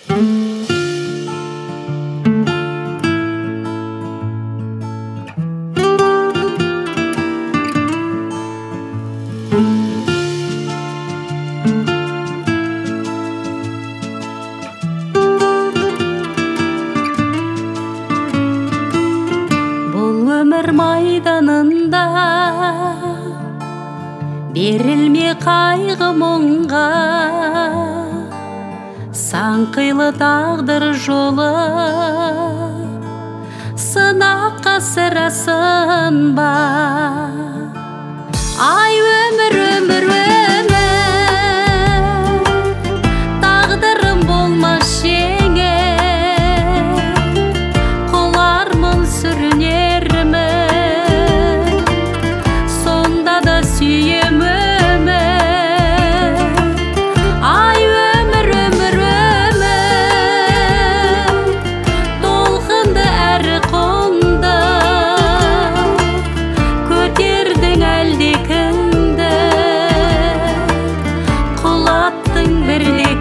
Өмір майданында берілме қайғы мұңға, сан қилы тағдыр жолы сынаққа сірә сынба. Ай өмір, өмір, өмір, тағдырым болмас жеңіл, құлармын сүрінермін, сонда да сүйем өмір. Ай өмір, өмір, өмір, толқынды әрі қонды, көтердің әлде кімді, құлаттың бірде